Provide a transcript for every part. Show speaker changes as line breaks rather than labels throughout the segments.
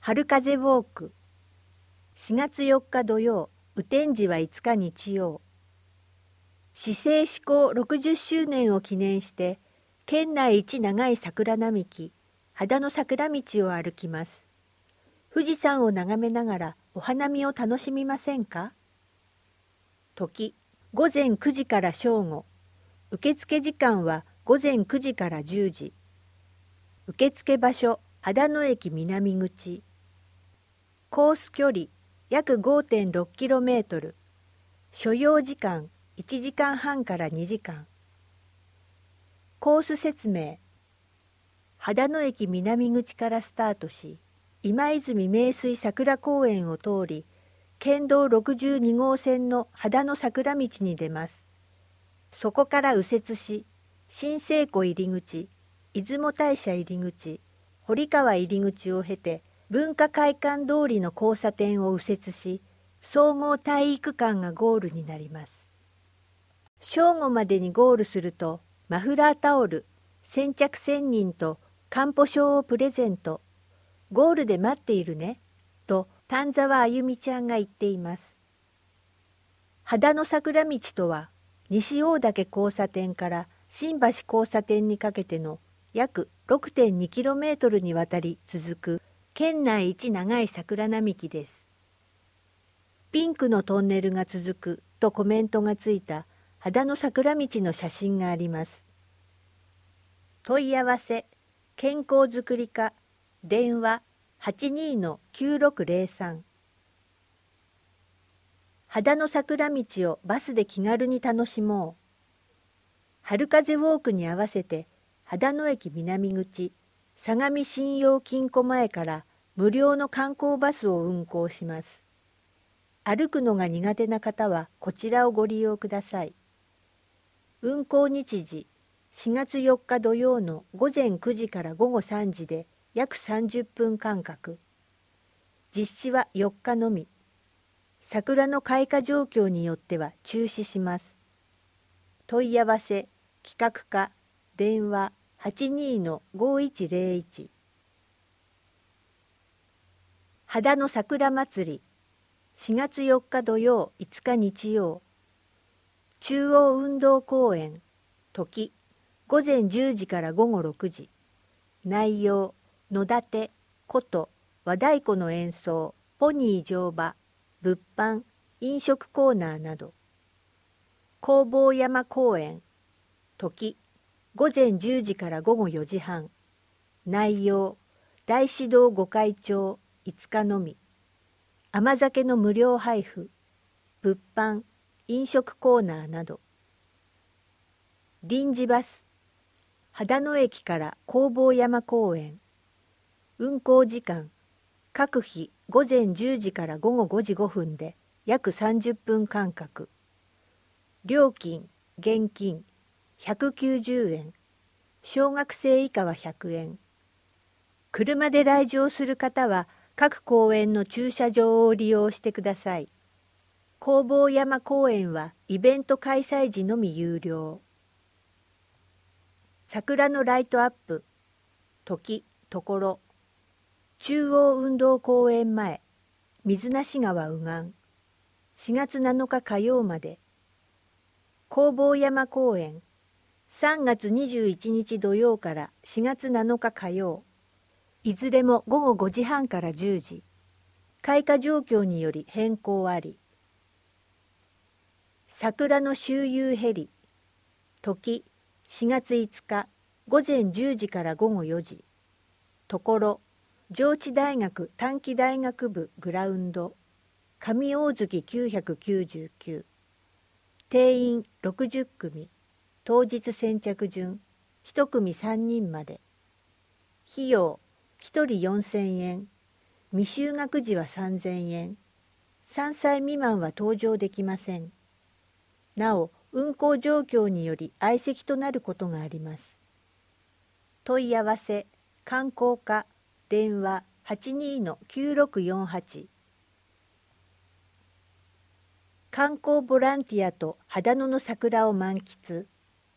春風ウォーク。4月4日土曜、雨天時は5日日曜。市政施行60周年を記念して、県内一長い桜並木、秦野桜道を歩きます。富士山を眺めながらお花見を楽しみませんか？時、午前9時から正午。受付時間は午前9時から10時。受付場所、秦野駅南口。コース距離、約 5.6km。所要時間、1時間半から2時間。コース説明。秦野駅南口からスタートし、今泉名水桜公園を通り、県道62号線の秦野桜道に出ます。そこから右折し、新生湖入口、出雲大社入口、堀川入口を経て、文化会館通りの交差点を右折し、総合体育館がゴールになります。正午までにゴールすると、マフラータオル、先着1000人とかんぽ賞をプレゼント。ゴールで待っているね、と丹沢あゆみちゃんが言っています。秦野桜道とは、西大岳交差点から新橋交差点にかけての約 6.2km にわたり続く県内一長い桜並木です。ピンクのトンネルが続くとコメントがついた秦野桜道の写真があります。問い合わせ、健康づくり課、電話 82-9603。秦野桜道をバスで気軽に楽しもう。春風ウォークに合わせて秦野駅南口、相模信用金庫前から無料の観光バスを運行します。歩くのが苦手な方はこちらをご利用ください。運行日時、4月4日土曜の午前9時から午後3時で約30分間隔。実施は4日のみ。桜の開花状況によっては中止します。問い合わせ、企画課、電話 82-5101。秦野桜まつり、4月4日土曜5日日曜。中央運動公園、時、午前10時から午後6時。内容、野立て、琴、和太鼓の演奏、ポニー乗馬、物販、飲食コーナーなど。弘法山公園、時、午前10時から午後4時半。内容、大師堂御開帳、5日のみ。甘酒の無料配布、物販、飲食コーナーなど。臨時バス、秦野駅から弘法山公園。運行時間、各日午前10時から午後5時5分で約30分間隔。料金、現金、190円。小学生以下は100円。車で来場する方は各公園の駐車場を利用してください。弘法山公園はイベント開催時のみ有料。桜のライトアップ、時、ところ。中央運動公園前、水無川右岸。4月7日火曜まで。弘法山公園、3月21日土曜から4月7日火曜。いずれも午後5時半から10時。開花状況により変更あり。桜の周遊ヘリ、時、4月5日、午前10時から午後4時。ところ、上智大学短期大学部グラウンド、上大月999。定員60組、当日先着順、1組3人まで。費用、1人4000円。未就学児は3000円。3歳未満は搭乗できません。なお、運行状況により相席となることがあります。問い合わせ、観光課、電話 82-9648。観光ボランティアと秦野の桜を満喫。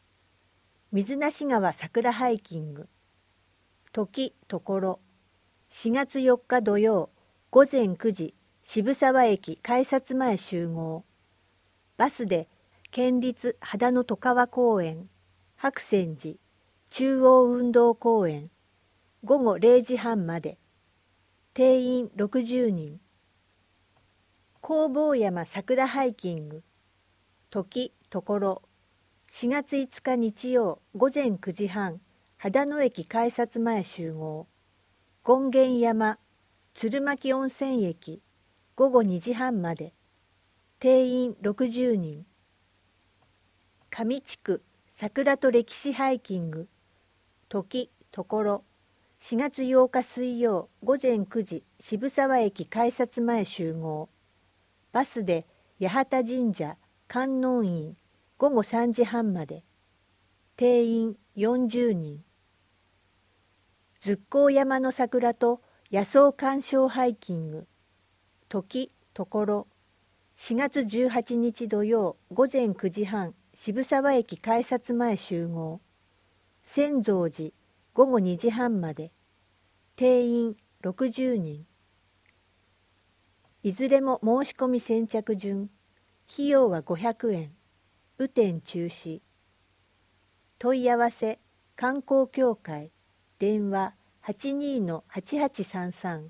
水無川桜ハイキング。時、ところ。 4月4日土曜午前9時渋沢駅改札前集合。バスで県立秦野外川公園、白泉寺、中央運動公園、午後0時半まで。定員60人。弘法山桜ハイキング。時、ところ。4月5日日曜午前9時半、秦野駅改札前集合。権現山、鶴巻温泉駅、午後2時半まで。定員60人。上地区桜と歴史ハイキング。時、ところ。4月8日水曜午前9時渋沢駅改札前集合。バスで八幡神社観音院、午後3時半まで。定員40人。ズッコー山の桜と野草鑑賞ハイキング。時、ところ。4月18日土曜午前9時半渋沢駅改札前集合。千蔵寺、午後2時半まで。定員60人。いずれも申し込み先着順。費用は500円。雨天中止。問い合わせ観光協会電話 82-8833。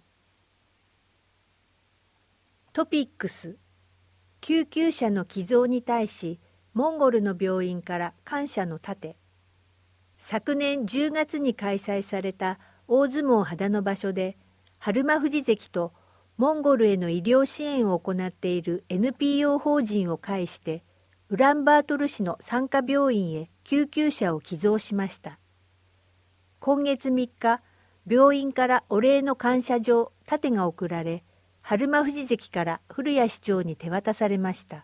トピックス。救急車の寄贈に対しモンゴルの病院から感謝の盾。昨年10月に開催された大相撲秦の場所で日馬富士関とモンゴルへの医療支援を行っている NPO 法人を介してウランバートル市の産科病院へ救急車を寄贈しました。今月3日、病院からお礼の感謝状盾が贈られ、日馬富士関から古谷市長に手渡されました。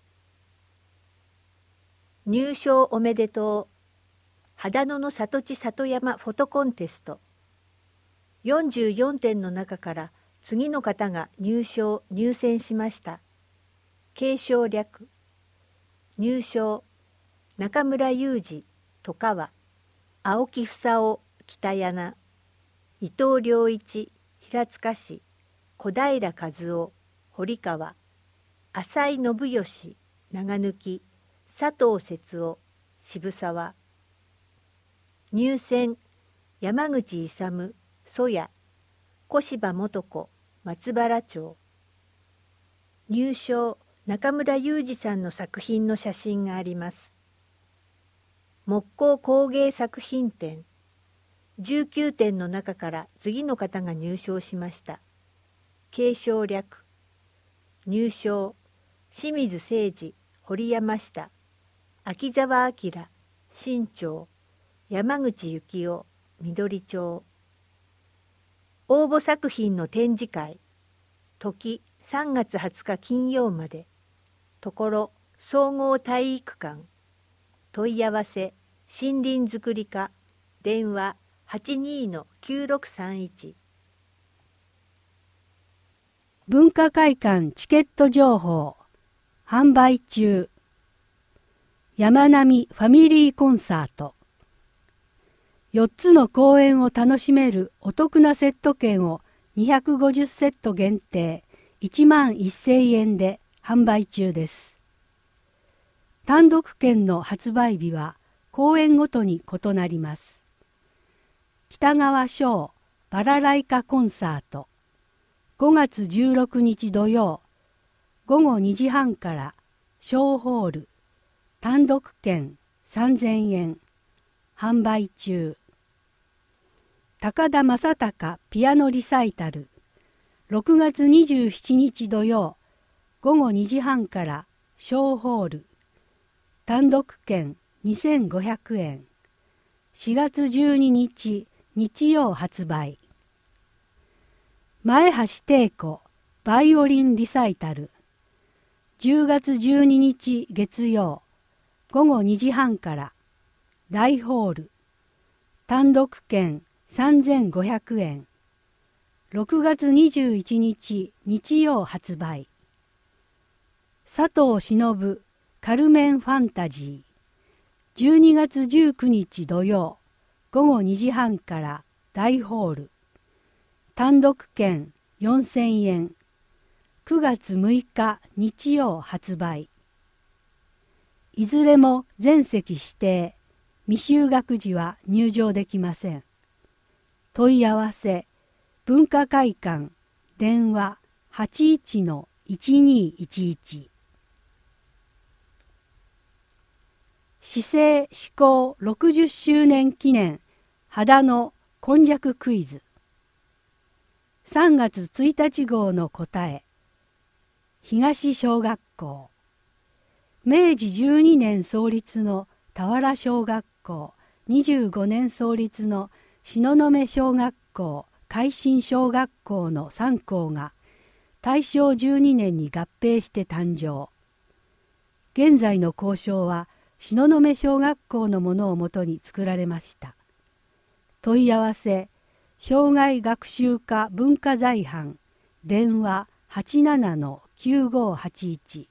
入賞おめでとう。秦野の里地里山フォトコンテスト。44点の中から次の方が入選しました。継承略。入賞中村雄二外川、青木房夫北柳、伊藤良一平塚市、小平和夫堀川、浅井信義長貫、佐藤節夫渋沢。入選山口勇曽谷、小柴素子松原町。入賞中村雄二さんの作品の写真があります。木工工芸作品展。19点の中から次の方が入賞しました。継承略。入賞清水誠二堀山下、秋沢明新町、山口幸雄緑町。応募作品の展示会。時3月20日金曜まで。ところ総合体育館。問い合わせ森林づくり課電話 82-9631。
文化会館チケット情報販売中。山並ファミリーコンサート。4つの公演を楽しめるお得なセット券を250セット限定11,000円で販売中です。単独券の発売日は公演ごとに異なります。北川翔バラライカコンサート。5月16日土曜午後2時半から小ホール。単独券3,000円。販売中。高田正孝ピアノリサイタル。6月27日土曜午後2時半から小ホール。単独券2,500円。4月12日日曜発売。前橋汀子バイオリンリサイタル。10月12日月曜午後2時半から大ホール。単独券3,500円。6月21日日曜発売。佐藤忍カルメンファンタジー。12月19日土曜午後2時半から大ホール。 単独券4000円。9月6日日曜発売。いずれも全席指定、未就学児は入場できません。問い合わせ、文化会館、電話 81-1211。市政施行60周年記念秦野今昔クイズ。3月1日号の答え。東小学校。明治12年創立の田原小学校、25年創立の東雲小学校、海進小学校の3校が大正12年に合併して誕生。現在の校章は東雲小学校のものをもとに作られました。問い合わせ、障害学習課文化財班、電話 87-9581。